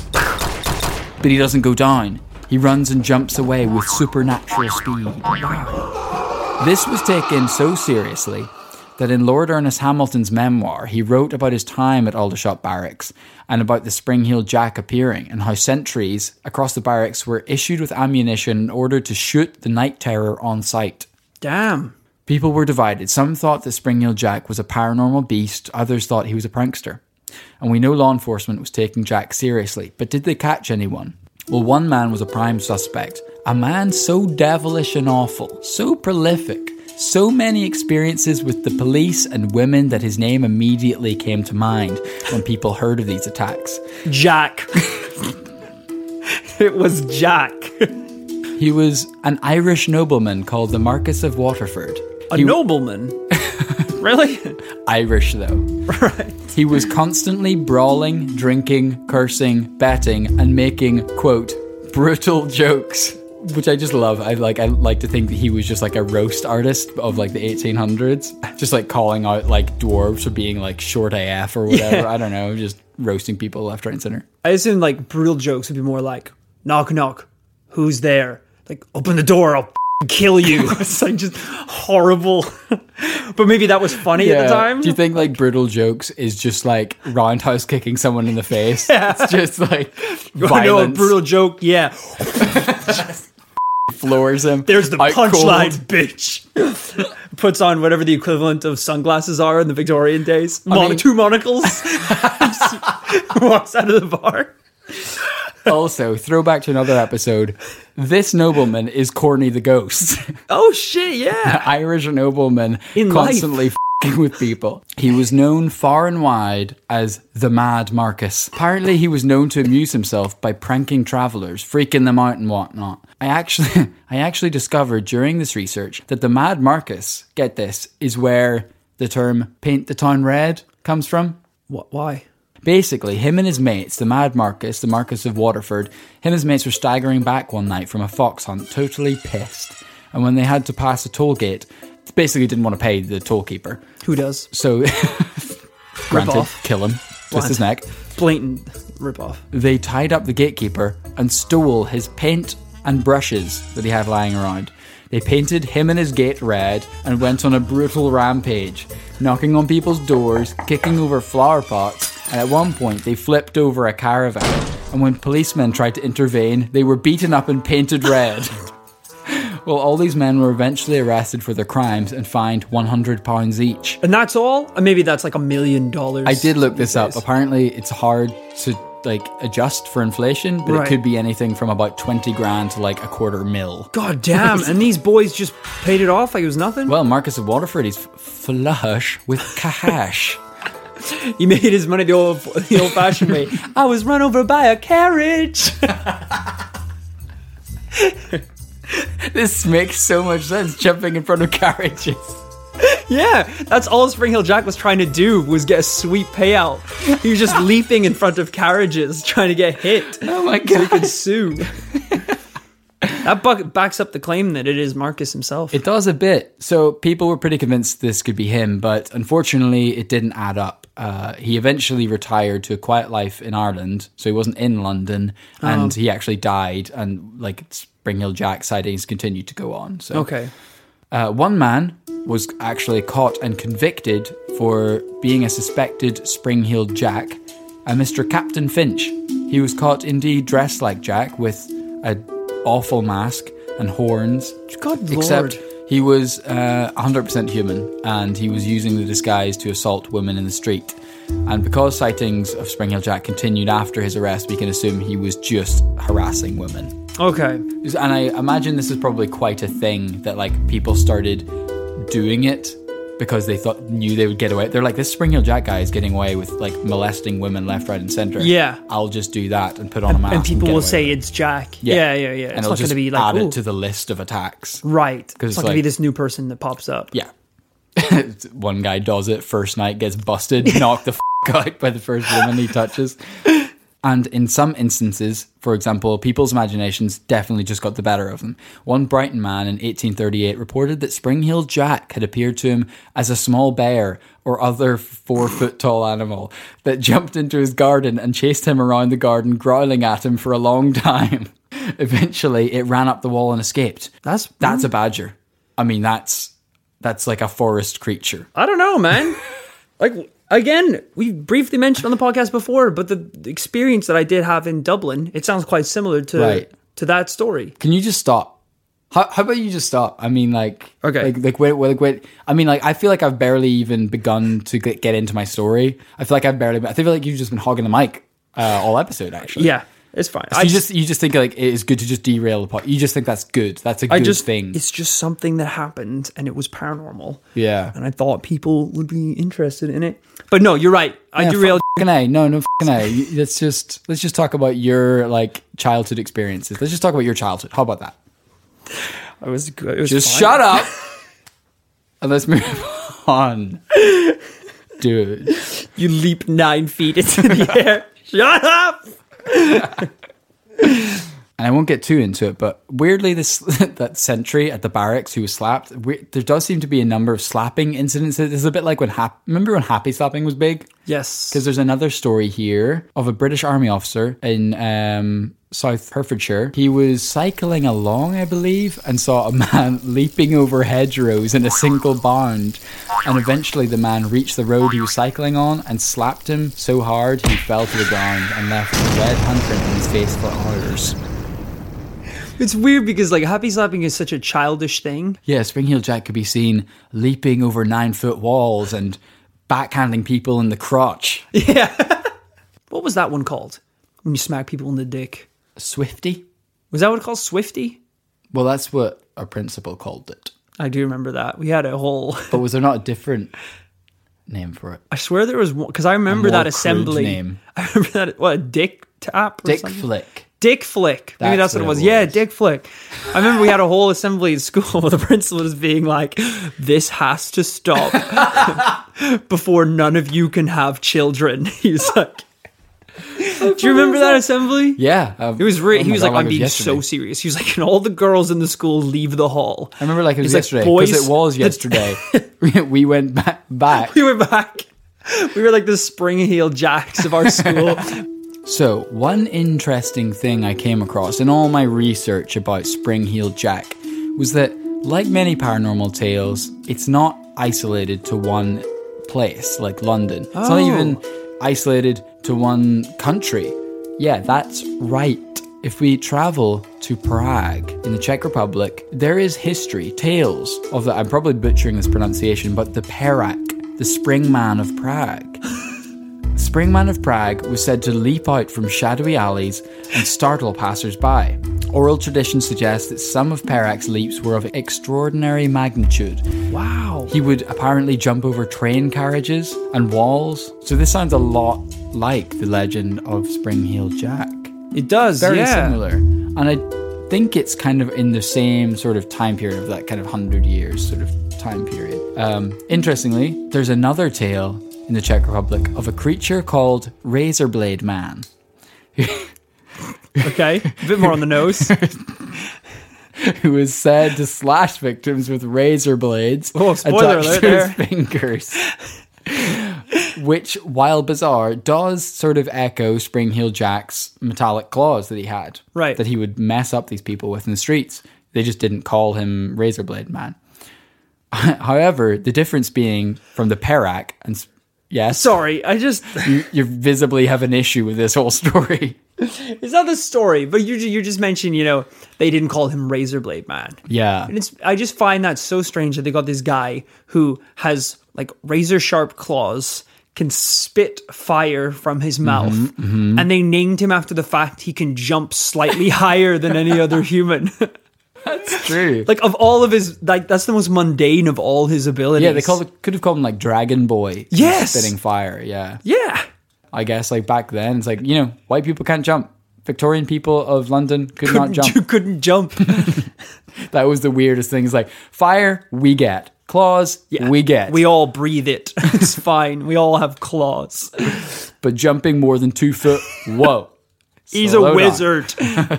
but he doesn't go down. He runs and jumps away with supernatural speed. Wow. This was taken so seriously that in Lord Ernest Hamilton's memoir, he wrote about his time at Aldershot Barracks and about the Spring-Heeled Jack appearing, and how sentries across the barracks were issued with ammunition in order to shoot the night terror on sight. Damn. People were divided. Some thought that Spring-Heeled Jack was a paranormal beast, others thought he was a prankster. And we know law enforcement was taking Jack seriously, but did they catch anyone? Well, one man was a prime suspect. A man so devilish and awful, so prolific, so many experiences with the police and women that his name immediately came to mind when people heard of these attacks. Jack. It was Jack. He was an Irish nobleman called the Marquess of Waterford. A he, nobleman? Really? Irish, though. Right. He was constantly brawling, drinking, cursing, betting, and making, quote, brutal jokes. Which I just love. I like. I like to think that he was just like a roast artist of like the eighteen hundreds, just like calling out like dwarves for being like short A F or whatever. Yeah. I don't know, just roasting people left, right, and center. I assume like brutal jokes would be more like knock, knock, who's there? Like open the door, I'll f- kill you. It's like just horrible. But maybe that was funny yeah. at the time. Do you think like brutal jokes is just like roundhouse kicking someone in the face? Yeah. It's just like you violence. know a brutal joke? Yeah. Floors him. There's the punchline, bitch. Puts on whatever the equivalent of sunglasses are in the Victorian days. Mon- mean, two monocles. Walks out of the bar. Also, throwback to another episode. This nobleman is Corny the Ghost. Oh shit, yeah. An Irish nobleman in constantly f***ing with people. He was known far and wide as the Mad Marquess. Apparently, he was known to amuse himself by pranking travellers, freaking them out and whatnot. I actually, I actually discovered during this research that the Mad Marquess, get this, is where the term "paint the town red" comes from. What? Why? Basically, him and his mates, the Mad Marcus, the Marcus of Waterford, him and his mates were staggering back one night from a fox hunt, totally pissed. And when they had to pass a toll gate, they basically didn't want to pay the tollkeeper. Who does? So, granted, off. kill him, twist his neck. Blatant ripoff. They tied up the gatekeeper and stole his paint and brushes that he had lying around. They painted him and his gate red and went on a brutal rampage, knocking on people's doors, kicking over flower pots, and at one point they flipped over a caravan, and when policemen tried to intervene, they were beaten up and painted red. Well, all these men were eventually arrested for their crimes and fined one hundred pounds each. And that's all? Or maybe that's like a million dollars. I did look this these up. days. Apparently, it's hard to like adjust for inflation, but Right. it could be anything from about twenty grand to like a quarter mil. God damn. And these boys just paid it off like it was nothing? Well, Marcus of Waterford, he's f- flush with cash. He made his money the old, the old-fashioned way. I was run over by a carriage. This makes so much sense, jumping in front of carriages. Yeah, that's all Spring Hill Jack was trying to do, was get a sweet payout. He was just leaping in front of carriages trying to get hit. Oh my So he god. could sue. That bu- backs up the claim that it is Marcus himself. It does a bit. So people were pretty convinced this could be him, but unfortunately it didn't add up. Uh, he eventually retired to a quiet life in Ireland, so he wasn't in London, and he actually died, and like Spring Hill Jack sightings continued to go on. So Okay. Uh, one man was actually caught and convicted for being a suspected Spring-Heeled Jack, a Mister Captain Finch. He was caught indeed dressed like Jack with an awful mask and horns. Good Except lord. he was uh, one hundred percent human, and he was using the disguise to assault women in the street. And because sightings of Spring-Heeled Jack continued after his arrest, we can assume he was just harassing women. Okay. And I imagine this is probably quite a thing that like people started doing it because they thought knew they would get away. They're like, this Spring Hill Jack guy is getting away with like molesting women left, right, and center. Yeah. I'll just do that and put on a mask. And people get will away say with it. it's Jack. Yeah, yeah, yeah. And It's it'll not going just to be like, add ooh. it to the list of attacks. Right. 'Cause It's not it's going to be like- this new person that pops up. Yeah. One guy does it first night, gets busted, knocked the f- out by the first woman he touches. And in some instances, for example, people's imaginations definitely just got the better of them. One Brighton man in eighteen thirty-eight reported that Spring Hill Jack had appeared to him as a small bear or other four-foot-tall animal that jumped into his garden and chased him around the garden, growling at him for a long time. Eventually, it ran up the wall and escaped. That's That's a badger. I mean, that's that's like a forest creature. I don't know, man. Like, again, we briefly mentioned on the podcast before, but the, the experience that I did have in Dublin, it sounds quite similar to Right. to that story. Can you just stop? How, how about you just stop? I mean, like, Okay. like, like, wait, wait, wait. I mean, like, I feel like I've barely even begun to get, get into my story. I feel like I've barely. I feel like you've just been hogging the mic uh, all episode. Actually, Yeah, it's fine. So I you just you just think like it is good to just derail the pod. You just think that's good. That's a good I just thing. It's just something that happened, and it was paranormal. Yeah. and I thought people would be interested in it. But no, you're right. I Yeah, derailed. fucking A. No, no, fucking A. You- Let's just let's just talk about your like childhood experiences. Let's just talk about your childhood. How about that? I was. It was Just fine. shut up and let's move on, dude. You leap nine feet into the air. Shut up. And I won't get too into it, but weirdly, this that sentry at the barracks who was slapped, we, there does seem to be a number of slapping incidents. This is a bit like when Hap, remember when happy slapping was big? Yes. Because there's another story here of a British Army officer in um, South Hertfordshire. He was cycling along, I believe, and saw a man leaping over hedgerows in a single bound. And eventually the man reached the road he was cycling on and slapped him so hard he fell to the ground and left a red handprint on his face for hours. It's weird because like happy slapping is such a childish thing. Yeah, Spring Heel Jack could be seen leaping over nine foot walls and backhanding people in the crotch. What was that one called? When you smack people in the dick. Swifty? Was that what it called? Swifty? Well, that's what our principal called it. I do remember that. We had a whole. But was there not a different name for it? I swear there was one because I remember A more that assembly. crude name. I remember that. What, a dick tap? Or Dick something? Flick. Dick Flick. Maybe That's that's, what it what was. it Yeah, was. Dick Flick. I remember we had a whole assembly in school where the principal was being like, this has to stop before none of you can have children. He was like, Do you remember that assembly? Yeah. Um, It was re- oh he my was God, like, I'm it being yesterday. so serious. He was like, and all the girls in the school leave the hall. I remember like it was He's like, yesterday. "Boys, Because it was the- yesterday. we, we went back. back. We were back. We were like the Spring Heel Jacks of our school. So, one interesting thing I came across in all my research about Spring Heel Jack was that, like many paranormal tales, it's not isolated to one place, like London. It's not Oh. even isolated to one country. Yeah, that's right. If we travel to Prague in the Czech Republic, there is history, tales of the, I'm probably butchering this pronunciation, but the Perak, the Spring Man of Prague. Spring Man of Prague was said to leap out from shadowy alleys and startle passers-by. Oral tradition suggests that some of Perak's leaps were of extraordinary magnitude. Wow. He would apparently jump over train carriages and walls. So this sounds a lot like the legend of Spring Heel Jack. It does, Very yeah. similar. And I think it's kind of in the same sort of time period of that kind of hundred years sort of time period. Um, interestingly, there's another tale in the Czech Republic of a creature called Razorblade Man. Okay, a bit more on the nose. Who is said to slash victims with razor blades Oh, spoiler attached alert to there. his fingers. Which, while bizarre, does sort of echo Spring Heel Jack's metallic claws that he had. Right. That he would mess up these people with in the streets. They just didn't call him Razorblade Man. However, the difference being from the Perak, and yes, Sorry, I just... you, you visibly have an issue with this whole story. It's not the story, but you you just mentioned, you know, they didn't call him Razorblade Man. Yeah. And it's I just find that so strange that they got this guy who has like razor sharp claws, can spit fire from his mouth, mm-hmm. and they named him after the fact he can jump slightly higher than any other human. That's true. Like of all of his, like that's the most mundane of all his abilities. Yeah, they called it, could have called him like Dragon Boy. Yes! Spitting fire, yeah. Yeah. I guess like back then, it's like, you know, white people can't jump. Victorian people of London could not jump. You couldn't jump. That was the weirdest thing. It's like, fire, we get. Claws, Yeah. we get. We all breathe it. It's fine. We all have claws. But jumping more than two foot, whoa. He's Slow a down. wizard.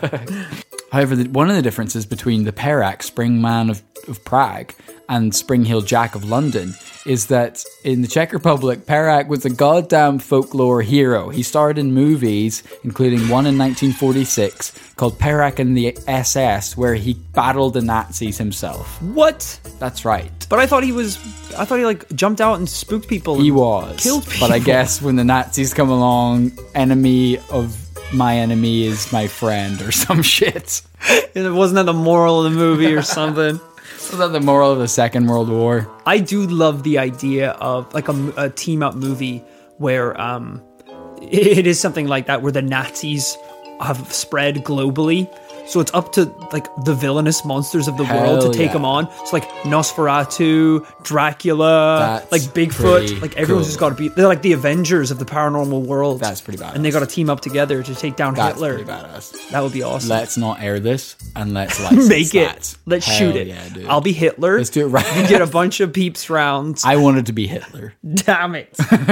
However, the, one of the differences between the Perak, Spring Man of, of Prague, and Spring Heel Jack of London is that in the Czech Republic, Perak was a goddamn folklore hero. He starred in movies, including one in nineteen forty-six called Perak and the S S, where he battled the Nazis himself. What? That's right. But I thought he was. I thought he like jumped out and spooked people. He and was. killed people. But I guess when the Nazis come along, enemy of my enemy is my friend or some shit. It wasn't that the moral of the movie or something. Was that the moral of the Second World War? I do love the idea of like a, a team up movie where um, it, it is something like that, where the Nazis have spread globally. So it's up to like the villainous monsters of the Hell world to take yeah. them on. So like Nosferatu, Dracula, That's like Bigfoot, pretty like everyone's cool. just got to be. They're like the Avengers of the paranormal world. That's pretty badass. And they got to team up together to take down That's Hitler. pretty badass. That would be awesome. Let's not air this and let's license Make it. that. Let's Hell shoot it. Yeah, dude. I'll be Hitler. Let's do it right. You get a bunch of peeps rounds. I wanted to be Hitler. Damn it.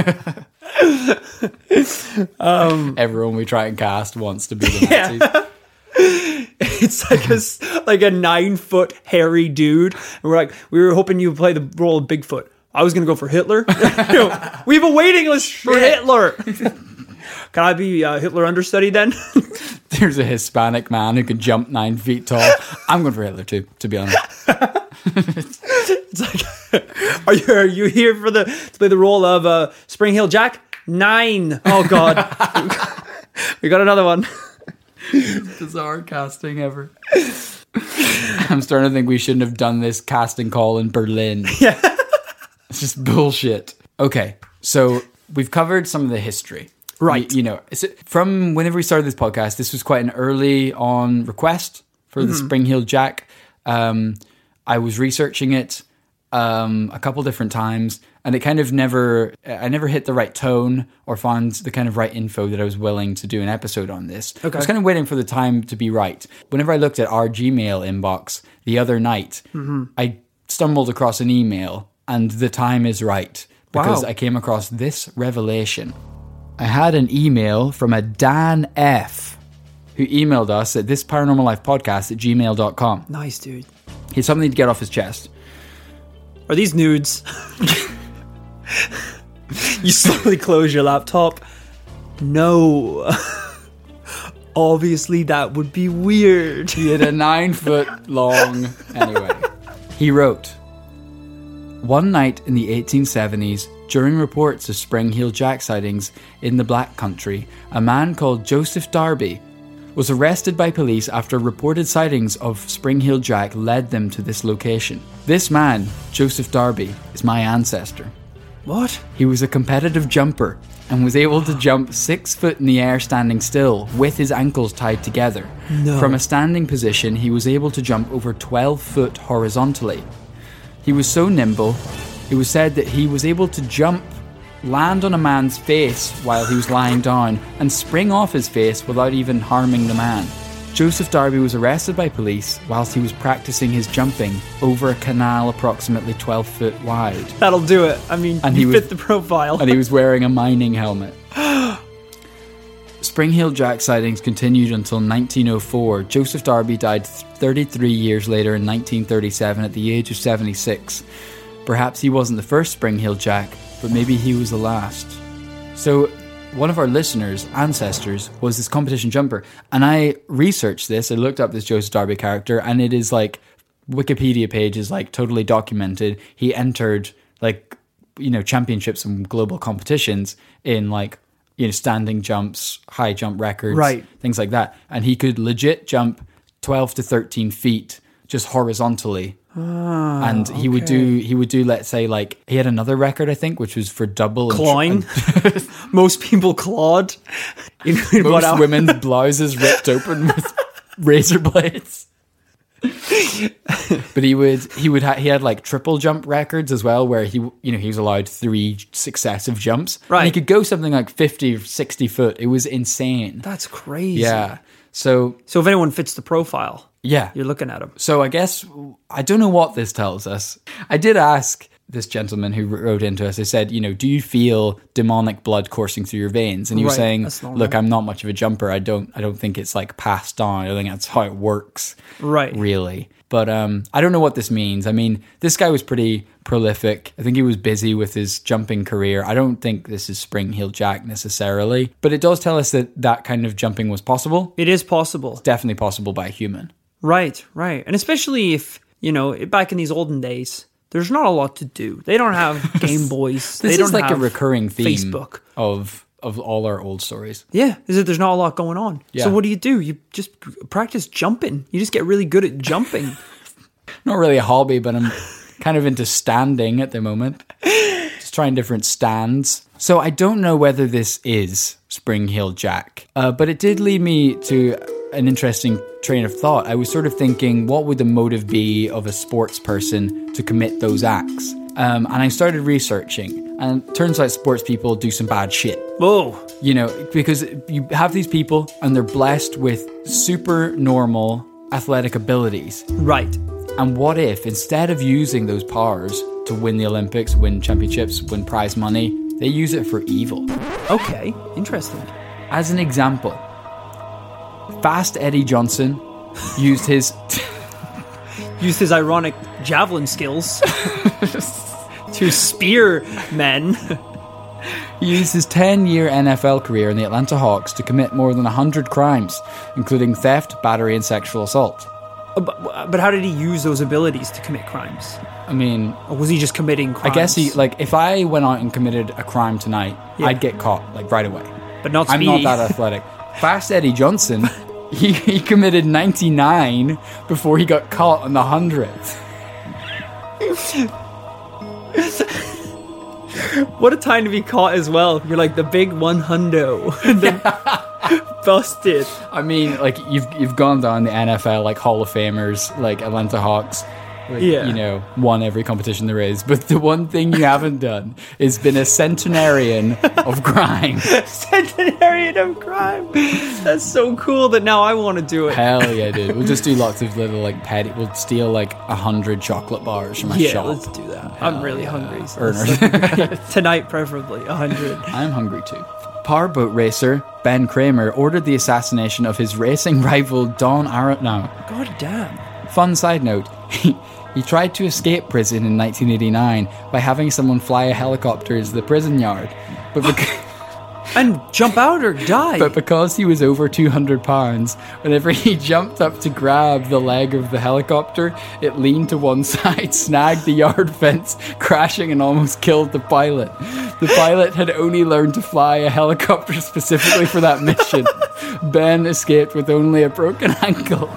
Everyone we try and cast wants to be the Nazis. It's like a s- like a nine foot hairy dude, and we're like, we were hoping you would play the role of Bigfoot. I was gonna go for Hitler. No, we have a waiting list for Hitler. Can I be uh, Hitler understudy then? There's a Hispanic man who can jump nine feet tall. I'm going for Hitler too, to be honest. It's like, are you are you here for the to play the role of uh, Spring Heel Jack? Nine. Oh God, we got another one. Bizarre casting ever. I'm starting to think we shouldn't have done this casting call in Berlin. Yeah. It's just bullshit. Okay, so we've covered some of the history. Right. You, you know, is it, from whenever we started this podcast, this was quite an early on request for Mm-hmm. the Spring Heel Jack. Um, I was researching it um, a couple different times, and it kind of never, I never hit the right tone or found the kind of right info that I was willing to do an episode on this. Okay. I was kind of waiting for the time to be right. Whenever I looked at our Gmail inbox the other night, Mm-hmm. I stumbled across an email, and the time is right because Wow. I came across this revelation. I had an email from a Dan F, who emailed us at this paranormal life podcast at gmail dot com. Nice, dude. He had something to get off his chest. Are these nudes? You slowly close your laptop. No. Obviously, that would be weird. He had a nine foot long... Anyway. He wrote, one night in the eighteen seventies, during reports of Spring-Heeled Jack sightings in the Black Country, a man called Joseph Darby was arrested by police after reported sightings of Spring-Heeled Jack led them to this location. This man, Joseph Darby, is my ancestor. What? He was a competitive jumper and was able to jump six foot in the air standing still with his ankles tied together. No. From a standing position, he was able to jump over twelve foot horizontally. He was so nimble, it was said that he was able to jump, land on a man's face while he was lying down, and spring off his face without even harming the man. Joseph Darby was arrested by police whilst he was practicing his jumping over a canal approximately twelve foot wide. That'll do it. I mean, And you he fit was- the profile. And he was wearing a mining helmet. Spring-Heeled Jack sightings continued until nineteen oh four. Joseph Darby died thirty-three years later in nineteen thirty-seven at the age of seventy-six. Perhaps he wasn't the first Spring-Heeled Jack, but maybe he was the last. So, one of our listeners' ancestors was this competition jumper. And I researched this, I looked up this Joseph Darby character, and it is like, Wikipedia page is like totally documented. He entered like, you know, championships and global competitions in like, you know, standing jumps, high jump records, Right. things like that. And he could legit jump twelve to thirteen feet just horizontally. Ah, and he would do, he would do, let's say, like, he had another record, I think, which was for double and tr- Clawing. Most people clawed. In, in Most what hour? women's blouses ripped open with razor blades. But he would, he would, ha- he had like triple jump records as well, where he, you know, he was allowed three successive jumps. Right. And he could go something like fifty, sixty foot. It was insane. That's crazy. Yeah. So, So if anyone fits the profile, yeah. you're looking at him. So I guess, I don't know what this tells us. I did ask this gentleman who wrote into us, I said, you know, do you feel demonic blood coursing through your veins? And he was Right, saying, that's normal. look, I'm not much of a jumper. I don't, I don't think it's like passed on. I don't think that's how it works. Right. Really. But um, I don't know what this means. I mean, this guy was pretty prolific. I think he was busy with his jumping career. I don't think this is Spring-Heeled Jack necessarily, but it does tell us that that kind of jumping was possible. It is possible. Definitely possible by a human. Right, right. And especially if, you know, back in these olden days, there's not a lot to do. They don't have Game Boys. This they is don't like a have recurring theme Facebook. of of all our old stories. Yeah, is that there's not a lot going on. Yeah. So what do you do? You just practice jumping. You just get really good at jumping. Not really a hobby, but I'm kind of into standing at the moment. Just trying different stands. So I don't know whether this is Spring-Heeled Jack, uh, but it did lead me to an interesting train of thought. I was sort of thinking, what would the motive be of a sports person to commit those acts? Um, and I started researching, and it turns out sports people do some bad shit. Whoa. You know, because you have these people and they're blessed with super normal athletic abilities. Right. And what if, instead of using those powers to win the Olympics, win championships, win prize money, they use it for evil? Okay, interesting. As an example, Fast Eddie Johnson used his... Used his ironic javelin skills to spear men. He used his ten-year N F L career in the Atlanta Hawks to commit more than one hundred crimes, including theft, battery, and sexual assault. But, but how did he use those abilities to commit crimes? I mean, Or was he just committing crimes? I guess he, like, if I went out and committed a crime tonight, Yeah. I'd get caught, like, right away. But not I'm Speedy. not that athletic. Fast Eddie Johnson, he, he committed ninety-nine before he got caught on the hundredth. What a time to be caught as well. You're like the big one hundo. And then busted. I mean, like, you've you've gone down the N F L, like, Hall of Famers, like Atlanta Hawks. Like, Yeah. you know, won every competition there is. But the one thing you haven't done is been a centenarian of crime. Centenarian of crime. That's so cool that now I want to do it. Hell yeah, dude. We'll just do lots of little, like, petty... We'll steal, like, a hundred chocolate bars from a Yeah, shop. let's do that. I'm really yeah. hungry. So Earners. let's- Tonight, preferably, a hundred. I'm hungry too. powerboat racer Ben Kramer ordered the assassination of his racing rival Don Aronow. God damn. Fun side note, he, he tried to escape prison in nineteen eighty-nine by having someone fly a helicopter to the prison yard. But because... And jump out or die. But because he was over two hundred pounds, whenever he jumped up to grab the leg of the helicopter, it leaned to one side, snagged the yard fence, crashing and almost killed the pilot. The pilot had only learned to fly a helicopter specifically for that mission. Ben escaped with only a broken ankle.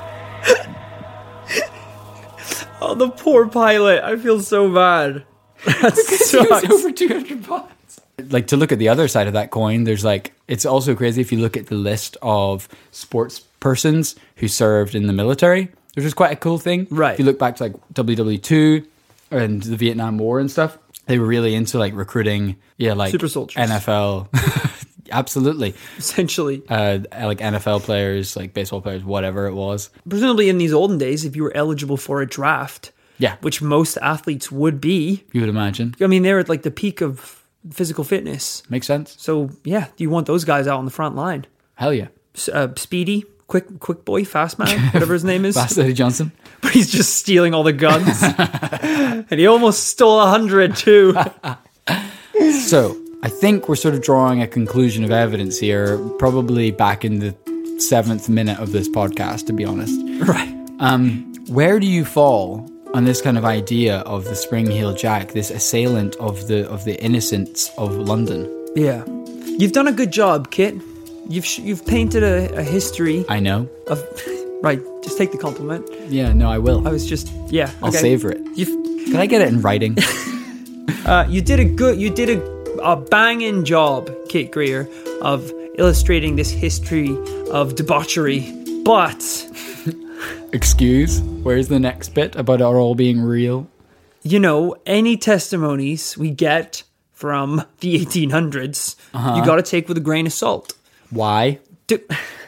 Oh, the poor pilot. I feel so bad. That Because he was over two hundred pounds. Like, to look at the other side of that coin, there's like, it's also crazy if you look at the list of sports persons who served in the military, which is quite a cool thing. Right. If you look back to like W W two and the Vietnam War and stuff, they were really into like recruiting, yeah, like super soldiers, N F L. Absolutely. Essentially. Uh, like N F L players, like baseball players, whatever it was. Presumably in these olden days, if you were eligible for a draft, Yeah. which most athletes would be, You would imagine. I mean, they're at like the peak of physical fitness. Makes sense. So yeah, you want those guys out on the front line. Hell yeah. S- Uh, speedy, quick, quick boy, fast man, whatever his name is. Fast Eddie Johnson. But he's just stealing all the guns, and he almost stole a hundred too. So, I think we're sort of drawing a conclusion of evidence here, probably back in the seventh minute of this podcast, to be honest. Right. Um, where do you fall on this kind of idea of the Spring-Heeled Jack, this assailant of the of the innocents of London? Yeah, you've done a good job, Kit. You've sh- you've painted a, a history I know. of. Right, just take the compliment. Yeah, no, I will. I was just yeah. I'll okay. savor it. You've Can I get it in writing? uh, you did a good. You did a a banging job, Kit Greer, of illustrating this history of debauchery, but. Excuse? Where's the next bit about it all being real? You know, any testimonies we get from the eighteen hundreds, Uh-huh. you got to take with a grain of salt. Why? Do,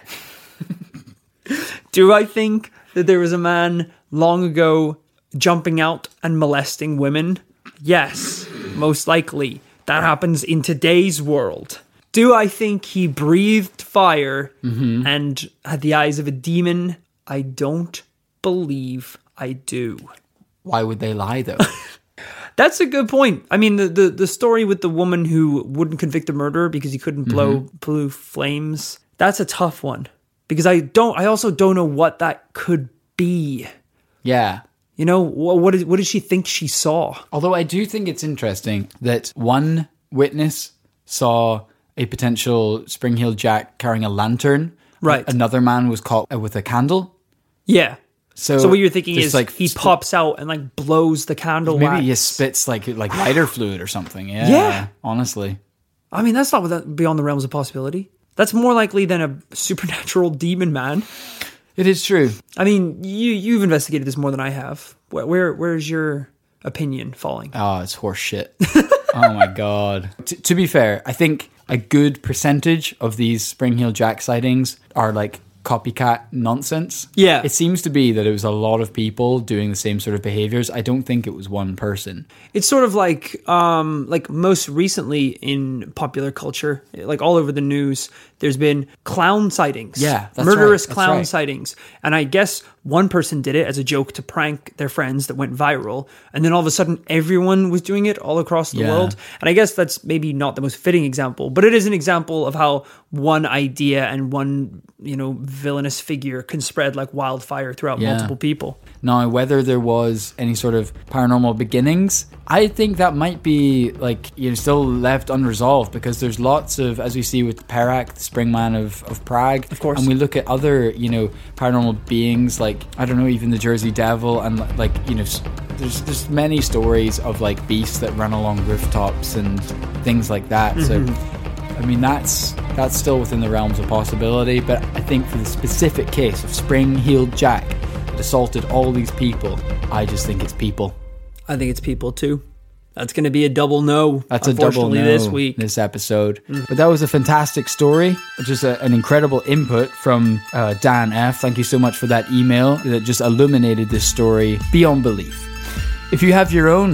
do I think that there was a man long ago jumping out and molesting women? Yes, most likely. That happens in today's world. Do I think he breathed fire Mm-hmm. and had the eyes of a demon? I don't believe I do. Why would they lie, though? That's a good point. I mean, the, the, the story with the woman who wouldn't convict a murderer because he couldn't blow Mm-hmm. blue flames, that's a tough one. Because I don't, I also don't know what that could be. Yeah. You know, what, what, did, what did she think she saw? Although I do think it's interesting that one witness saw a potential Spring-Heeled Jack carrying a lantern. Right. Another man was caught with a candle. Yeah. So, So what you're thinking just is like he sp- pops out and like blows the candle Maybe wax. he spits like like lighter fluid or something. Yeah. Yeah. Honestly. I mean, that's not without, beyond the realms of possibility. That's more likely than a supernatural demon man. It is true. I mean, you, you've investigated this more than I have. Where, where Where's your opinion falling? Oh, it's horse shit. Oh my God. T- to be fair, I think a good percentage of these Spring-Heeled Jack sightings are like copycat nonsense. Yeah. It seems to be that it was a lot of people doing the same sort of behaviors. I don't think it was one person. It's sort of like, um, like most recently in popular culture, like all over the news, there's been clown sightings. Yeah, that's murderous right, that's clown right. sightings. And I guess one person did it as a joke to prank their friends that went viral. And then all of a sudden, everyone was doing it all across the Yeah. world. And I guess that's maybe not the most fitting example, but it is an example of how one idea and one, you know, villainous figure can spread like wildfire throughout Yeah. multiple people. Now, whether there was any sort of paranormal beginnings, I think that might be like, you know, still left unresolved because there's lots of, as we see with Perak, the Springman of, of Prague. Of course. And we look at other, you know, paranormal beings like, I don't know, even the Jersey Devil and like, you know, s- there's there's many stories of like beasts that run along rooftops and things like that. So, I mean, that's that's still within the realms of possibility. But I think for the specific case of Spring-Heeled Jack that assaulted all these people, I just think it's people. I think it's people too. That's going to be a double no. That's a double unfortunately, no this week. this episode. But that was a fantastic story. Just a, an incredible input from uh, Dan F. Thank you so much for that email that just illuminated this story beyond belief. If you have your own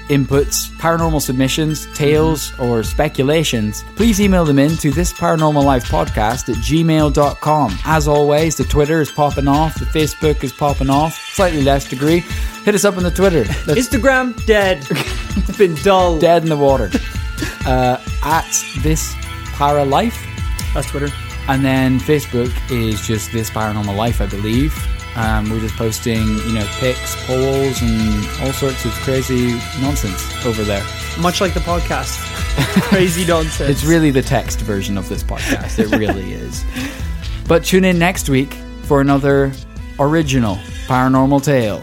inputs, paranormal submissions, tales, or speculations, please email them in to this paranormal life podcast at gmail dot com. As always, the Twitter is popping off, the Facebook is popping off, slightly less degree. Hit us up on the Twitter. That's Instagram, dead. It's been dull. dead in the water. Uh, at this para life. That's Twitter. And then Facebook is just This Paranormal Life, I believe. Um, we're just posting, you know, pics, polls, and all sorts of crazy nonsense over there. Much like the podcast. Crazy nonsense. It's really the text version of this podcast. It really is. But tune in next week for another original paranormal tale.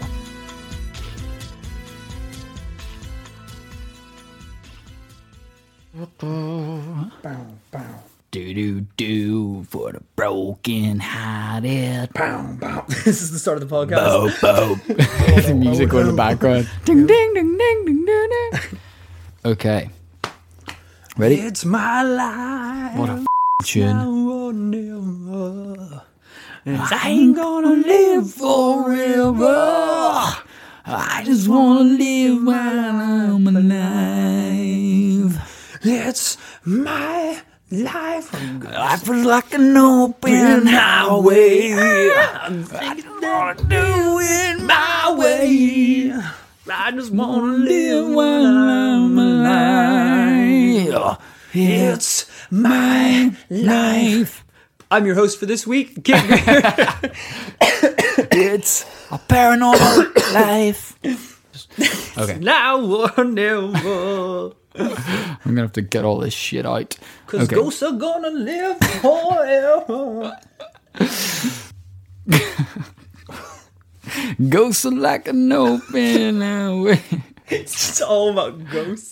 Do do do for the broken hearted. Pow, pow. This is the start of the podcast. Bo, bo. The music in the background. Ding ding ding ding ding ding ding. Okay. Ready? It's my life. What a f- tune. Now or never. I ain't gonna live forever. I just wanna live while I'm alive. It's my life. Life is like an open highway. I just wanna do it my way. I just wanna live while I'm alive. It's my life. I'm your host for this week, Kid Greer. It's a paranormal life. Okay. Now or never. I'm gonna have to get all this shit out. Cause Okay. ghosts are gonna live forever. Ghosts are like an open highway. It's just all about ghosts.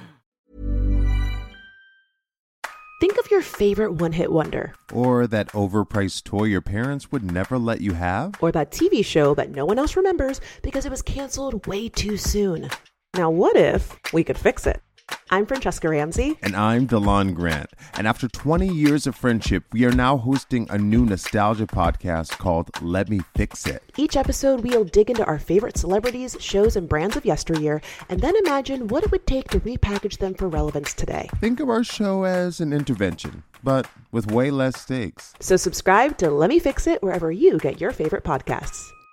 Think of your favorite one-hit wonder. Or that overpriced toy your parents would never let you have? Or that T V show that no one else remembers because it was canceled way too soon. Now what if we could fix it? I'm Francesca Ramsey. And I'm DeLon Grant. And after twenty years of friendship, we are now hosting a new nostalgia podcast called Let Me Fix It. Each episode, we'll dig into our favorite celebrities, shows, and brands of yesteryear, and then imagine what it would take to repackage them for relevance today. Think of our show as an intervention, but with way less stakes. So subscribe to Let Me Fix It wherever you get your favorite podcasts.